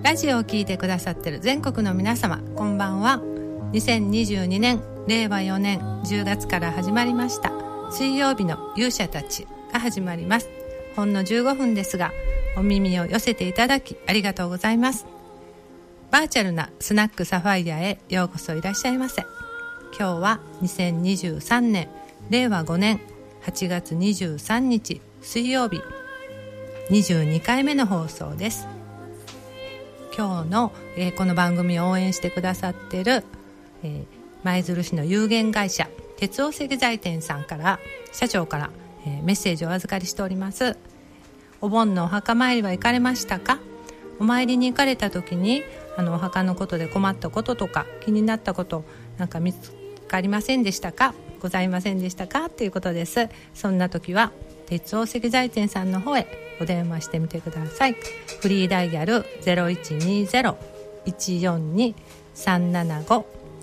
ラジオを聞いてくださってる全国の皆様、こんばんは。2022年令和4年10月から始まりました水曜日の勇者たちが始まります。ほんの15分ですがお耳を寄せていただきありがとうございます。バーチャルなスナックサファイアへようこそいらっしゃいませ。今日は2023年令和5年8月23日水曜日、22回目の放送です。今日の、この番組を応援してくださっている、舞鶴市の有限会社鉄尾石材店さんから社長から、メッセージをお預かりしております。お盆のお墓参りは行かれましたか？お参りに行かれた時にお墓のことで困ったこととか気になったことなんか見つかりませんでしたか？ございませんでしたかということです。そんな時は鉄尾石材店さんの方へお電話してみてください。フリーダイヤル 0120-142-375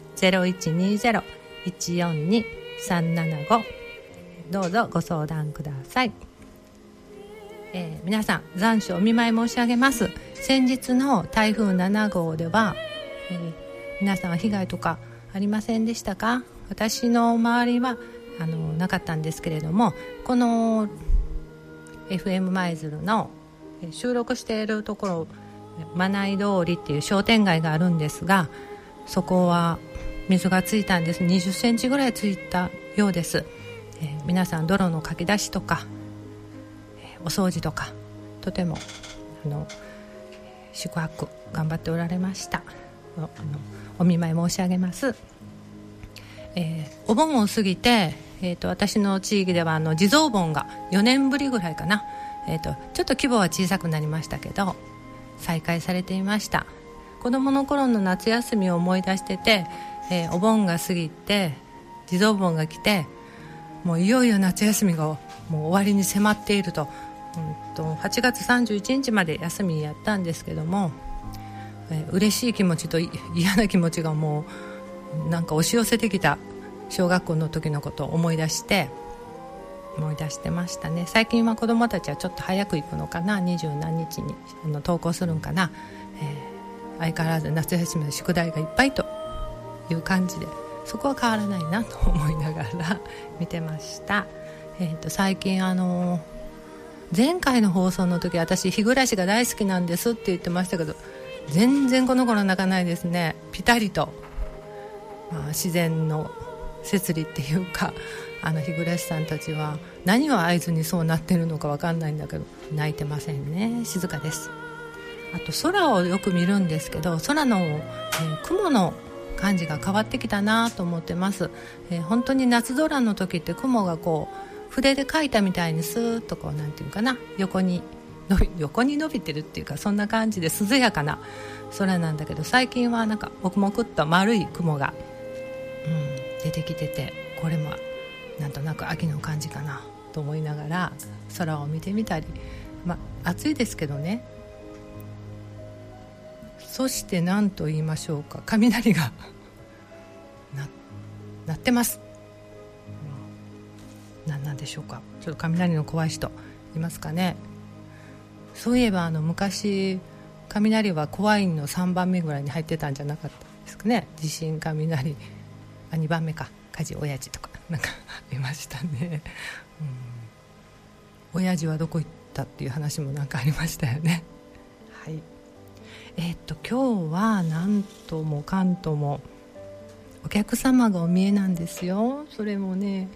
0120-142-375 どうぞご相談ください。皆さん残暑お見舞い申し上げます。先日の台風7号では、皆さん被害とかありませんでしたか？私の周りはなかったんですけれども、この FM 舞鶴の収録しているところ真内通りっていう商店街があるんですが、そこは水がついたんです。20センチぐらいついたようです。皆さん泥のかき出しとか、お掃除とかとても宿泊頑張っておられました。お見舞い申し上げます。お盆を過ぎて、私の地域では地蔵盆が4年ぶりぐらいかな、ちょっと規模は小さくなりましたけど再開されていました。子供の頃の夏休みを思い出してて、お盆が過ぎて地蔵盆が来て、もういよいよ夏休みがもう終わりに迫っていると、8月31日まで休みやったんですけども、嬉しい気持ちと嫌な気持ちがもうなんか押し寄せてきた小学校の時のことを思い出してましたね。最近は子どもたちはちょっと早く行くのかな、20何日に登校するんかな、相変わらず夏休みの宿題がいっぱいという感じで、そこは変わらないなと思いながら見てました。最近前回の放送の時私日暮らしが大好きなんですって言ってましたけど、全然この頃泣かないですね。ピタリと、自然の摂理っていうか、日暮さんたちは何を合図にそうなってるのか分かんないんだけど泣いてませんね。静かです。あと空をよく見るんですけど、空の、雲の感じが変わってきたなと思ってます。本当に夏空の時って雲がこう筆で描いたみたいにスーッとこうなんていうかな、横に伸びてるっていうか、そんな感じで涼やかな空なんだけど、最近はなんかもくもくっと丸い雲が、出てきてて、これもなんとなく秋の感じかなと思いながら空を見てみたり、暑いですけどね。そして何と言いましょうか、雷が鳴ってます。何なんでしょうか。ちょっと雷の怖い人いますかね。そういえば昔雷は怖いの3番目ぐらいに入ってたんじゃなかったですかね。地震、雷、2番目か、火事、親父とかなんかいましたね。親父はどこ行ったっていう話もなんかありましたよね。はい。今日はなんともかんともお客様がお見えなんですよ。それもね、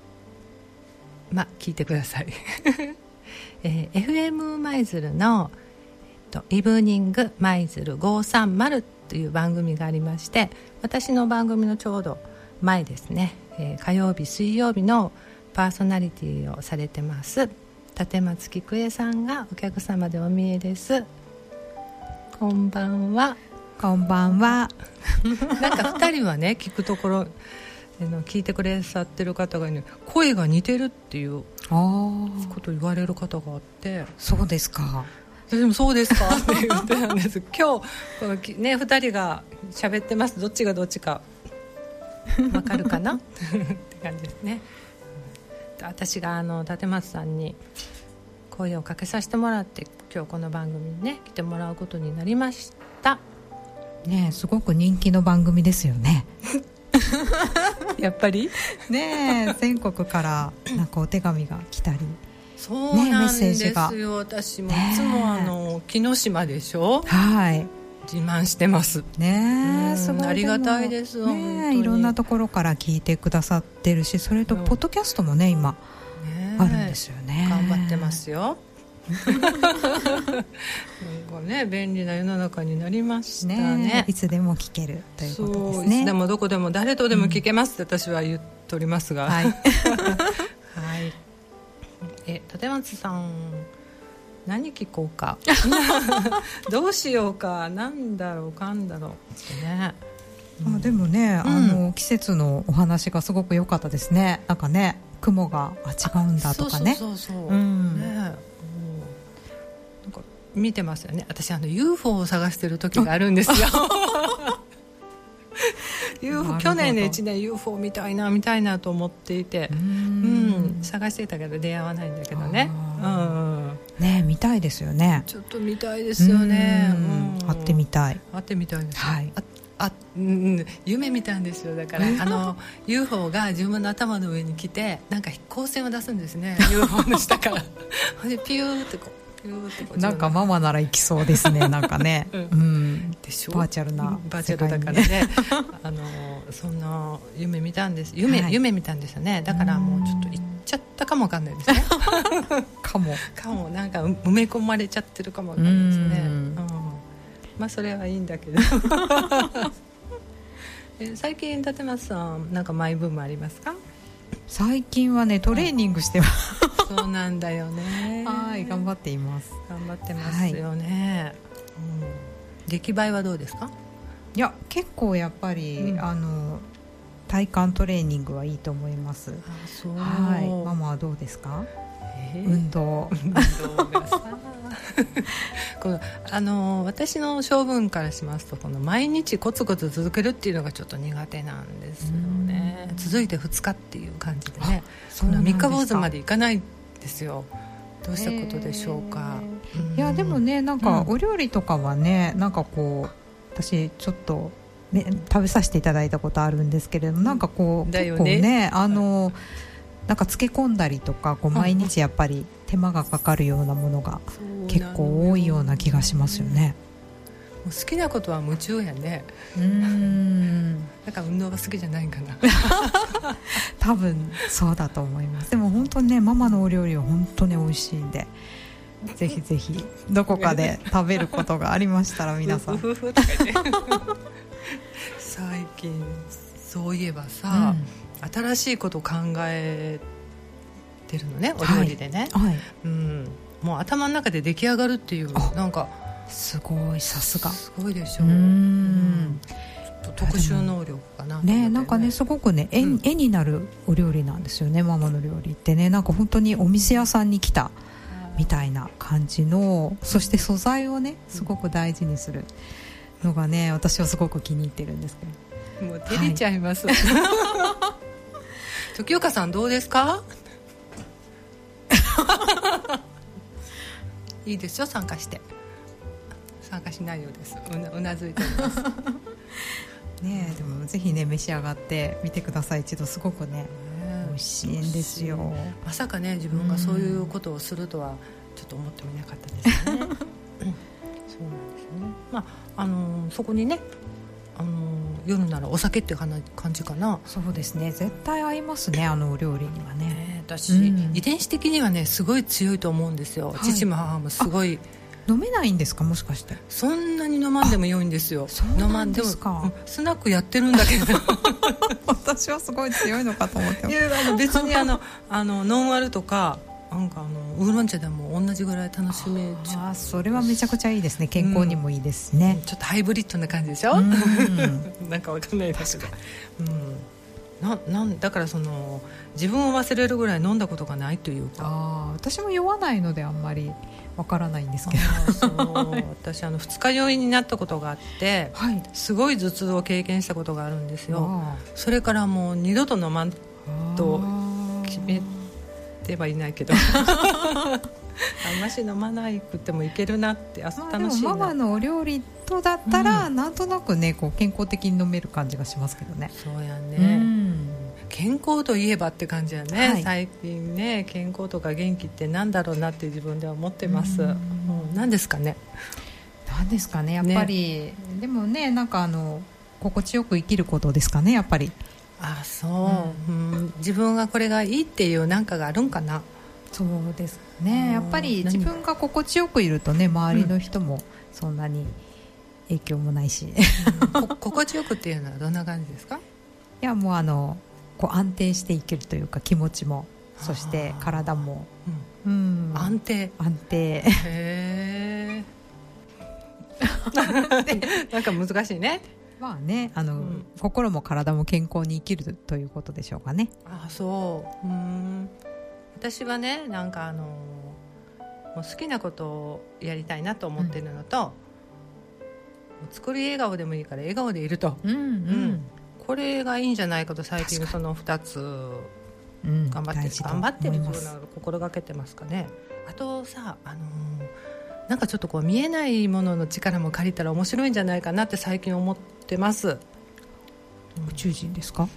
聞いてください。FM 舞鶴の、イブニング舞鶴530という番組がありまして、私の番組のちょうど前ですね、火曜日水曜日のパーソナリティをされてます立松菊江さんがお客様でお見えです。こんばんは。 こんばんは。 なんか2人はね、聞くところ聞いてくださってる方が、ね、声が似てるっていうことを言われる方があって、 そうですか。 でもそうですかって言ってたんです。今日この、ね、2人が喋ってます。どっちがどっちかわかるかなって感じですね。私が立松さんに声をかけさせてもらって今日この番組にね来てもらうことになりましたね。すごく人気の番組ですよねやっぱりね。全国からなんかお手紙が来たりそうなんですよ、 ね、 私もいつも木の島でしょ、 はい、 自慢してますね。すごいありがたいです、 ね、いろんなところから聞いてくださってるし、それとポッドキャストもね今あるんですよね。 頑張ってますよなんかね便利な世の中になりました ね。 いつでも聞けるということですね。 そういつでもどこでも誰とでも聞けますって私は言っておりますが、 はい、 はい、立松さん何聞こうかどうしようか、なんだろうかんだろうってね、 でもね、季節のお話がすごく良かったですね。なんかね雲が違うんだとかね。 そう、ね、なんか見てますよね。私UFO を探してる時があるんですよUFO 去年ね1年 UFO 見たいなと思っていて、探してたけど出会わないんだけどね、 ね見たいですよね。 ちょっと見たいですよね。 会ってみたいですよ、 はい、 夢見たんですよ。だからUFO が自分の頭の上に来てなんか光線を出すんですねUFO の下からでピューってこうなんかママなら行きそうですねなんかね、 でしょ、 バーチャルな世界に、だからねそんな夢見たんです。夢見たんですよね。だからもうちょっと行っちゃったかもわかんないですねかもなんか埋め込まれちゃってるかもわかんないですね。まあそれはいいんだけど最近立松さんなんかマイブームありますか？ 最近はねトレーニングしてますそうなんだよねはい頑張っています。 頑張ってますよね、出来栄えはどうですか？ いや結構やっぱり、体幹トレーニングはいいと思います。 そう、 はい、ママはどうですか？運動がさこの私の性分からしますとこの毎日コツコツ続けるっていうのがちょっと苦手なんですよね。続いて2日っていう感じでね、この三日坊主までいかないんですよ。どうしたことでしょうか？ いやでもねなんかお料理とかはね、なんかこう私ちょっと、ね、食べさせていただいたことあるんですけれども、なんかこう、結構ねなんか漬け込んだりとかこう毎日やっぱり手間がかかるようなものが結構多いような気がしますよね。 もう好きなことは夢中やね。だから運動が好きじゃないんかな多分そうだと思います。でも本当にねママのお料理は本当に美味しいんでぜひぜひどこかで食べることがありましたら皆さんふふとか言って最近そういえばさ、新しいことを考えてるのね、お料理でね、もう頭の中で出来上がるっていう、なんかすごい、さすがすごいでしょ。ちょっと特殊能力かなね。なんかねすごくね絵になるお料理なんですよね、ママの料理ってね。なんか本当にお店屋さんに来たみたいな感じの、そして素材をねすごく大事にするのがね私はすごく気に入ってるんですけど、 もう照れちゃいます、時岡さんどうですか？いいですよ、参加して。参加しないようです。うなずいておりますね。でもぜひね召し上がってみてください。一度すごくね美味しいんですよ。 まさかね自分がそういうことをするとはちょっと思ってもいなかったですねそうなんですね。まあそこにね夜ならお酒っていう感じかな。 そうですね、絶対合いますね、お料理にはね。 私、遺伝子的にはねすごい強いと思うんですよ、父も母もすごい。 飲めないんですか、もしかして。 そんなに飲まんでも良いんですよ。 そうなんですか。 スナックやってるんだけど私はすごい強いのかと思っていや別にノンアルとかなんかウーロン茶でも同じぐらい楽しめちゃう。 それはめちゃくちゃいいですね、健康にもいいですね、 ちょっとハイブリッドな感じでしょなんかわかんないですけど、だから自分を忘れるぐらい飲んだことがないというか。 私も酔わないのであんまりわからないんですけど私二日酔いになったことがあって、すごい頭痛を経験したことがあるんですよ。それからもう二度と飲まんと決めてはいないけどんまし飲まないくてもいけるなって、楽しいな。 ママのお料理とだったら、なんとなくねこう健康的に飲める感じがしますけどね。 そうやね、健康といえばって感じやね、最近ね。健康とか元気ってなんだろうなって自分では思ってます。何ですかね。 何ですかね、やっぱり、でもね、なんか心地よく生きることですかね、やっぱり。 そう、自分がこれがいいっていうなんかがあるんかな。 そうですね、やっぱり自分が心地よくいるとね、周りの人もそんなに影響もないし、 心地よくっていうのはどんな感じですか？ いやもうこう安定していけるというか、気持ちもそして体も、 安定へえなんか難しいね。 まあね、心も体も健康に生きるということでしょうかね。 そう。私はね、なんかもう好きなことをやりたいなと思っているのと、作り笑顔でもいいから笑顔でいると、これがいいんじゃないかと最近その2つ頑張ってる自分は心がけてますかね。あとさ、なんかちょっとこう見えないものの力も借りたら面白いんじゃないかなって最近思ってます。 宇宙人ですか？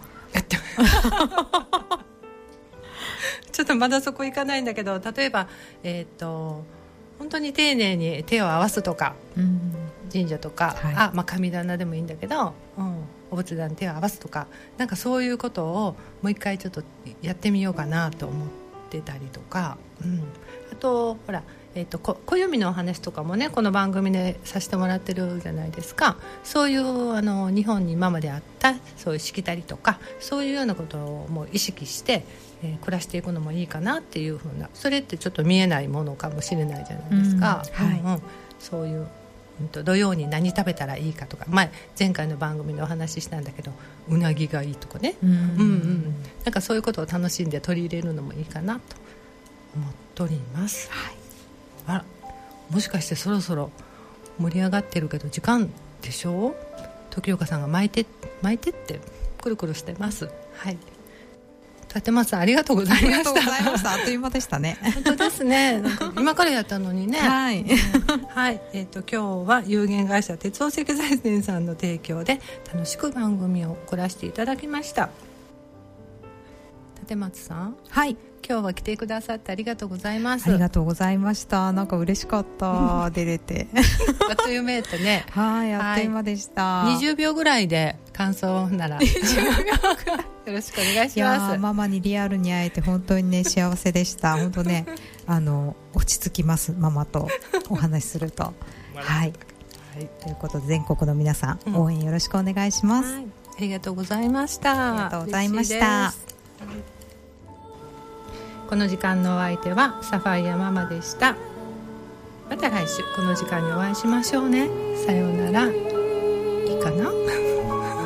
ちょっとまだそこ行かないんだけど、例えば本当に丁寧に手を合わすとか、神社とか、神棚でもいいんだけど、お仏壇に手を合わすとか、なんかそういうことをもう一回ちょっとやってみようかなと思ってたりとか、あとほら、暦のお話とかもね、この番組でさせてもらってるじゃないですか。そういう日本に今まであったそういうしきたりとか、そういうようなことをもう意識して、暮らしていくのもいいかなっていうふうな、それってちょっと見えないものかもしれないじゃないですか。そういう土曜に何食べたらいいかとか、前回の番組でお話ししたんだけど、うなぎがいいとかね、なんかそういうことを楽しんで取り入れるのもいいかなと思っております。あら、もしかしてそろそろ盛り上がってるけど時間でしょ。時岡さんが巻いてってくるくるしてます。立松さん、ありがとうございました。 あっという間でしたね。 本当ですね。なんか今からやったのにね。今日は有限会社鉄道石材店さんの提供で楽しく番組を送らせていただきました。立松さん、今日は来てくださってありがとうございます。 ありがとうございました。なんか嬉しかった、出れて。 あっという間やったね。 あっという間でした。 20秒ぐらいで感想なら20秒ぐらいよろしくお願いします。 ママにリアルに会えて本当にね幸せでした。本当ね落ち着きます、ママとお話しすると。ということで全国の皆さん、応援よろしくお願いします。 ありがとうございました。 ありがとうございました。 この時間のお相手はサファイアママでした。また来週この時間にお会いしましょうね。さようなら。いいかな